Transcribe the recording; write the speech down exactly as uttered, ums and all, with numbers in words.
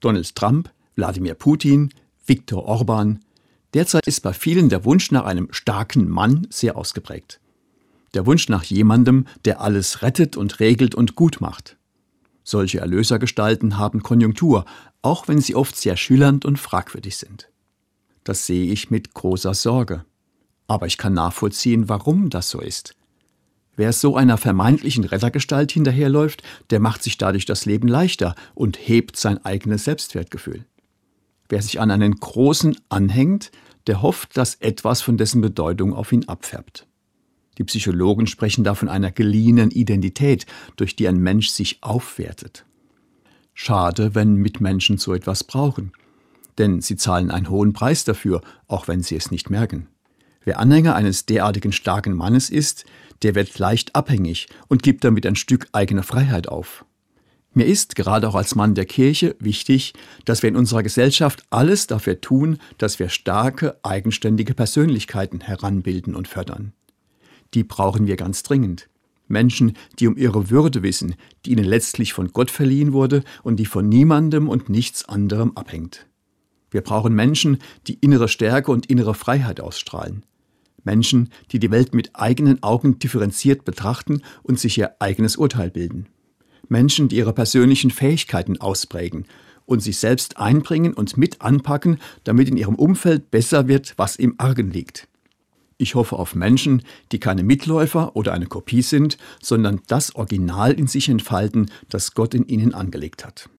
Donald Trump, Wladimir Putin, Viktor Orban. Derzeit ist bei vielen der Wunsch nach einem starken Mann sehr ausgeprägt. Der Wunsch nach jemandem, der alles rettet und regelt und gut macht. Solche Erlösergestalten haben Konjunktur, auch wenn sie oft sehr schillernd und fragwürdig sind. Das sehe ich mit großer Sorge. Aber ich kann nachvollziehen, warum das so ist. Wer so einer vermeintlichen Rettergestalt hinterherläuft, der macht sich dadurch das Leben leichter und hebt sein eigenes Selbstwertgefühl. Wer sich an einen Großen anhängt, der hofft, dass etwas von dessen Bedeutung auf ihn abfärbt. Die Psychologen sprechen da von einer geliehenen Identität, durch die ein Mensch sich aufwertet. Schade, wenn Mitmenschen so etwas brauchen, denn sie zahlen einen hohen Preis dafür, auch wenn sie es nicht merken. Wer Anhänger eines derartigen starken Mannes ist, der wird leicht abhängig und gibt damit ein Stück eigene Freiheit auf. Mir ist, gerade auch als Mann der Kirche, wichtig, dass wir in unserer Gesellschaft alles dafür tun, dass wir starke, eigenständige Persönlichkeiten heranbilden und fördern. Die brauchen wir ganz dringend. Menschen, die um ihre Würde wissen, die ihnen letztlich von Gott verliehen wurde und die von niemandem und nichts anderem abhängt. Wir brauchen Menschen, die innere Stärke und innere Freiheit ausstrahlen. Menschen, die die Welt mit eigenen Augen differenziert betrachten und sich ihr eigenes Urteil bilden. Menschen, die ihre persönlichen Fähigkeiten ausprägen und sich selbst einbringen und mit anpacken, damit in ihrem Umfeld besser wird, was im Argen liegt. Ich hoffe auf Menschen, die keine Mitläufer oder eine Kopie sind, sondern das Original in sich entfalten, das Gott in ihnen angelegt hat.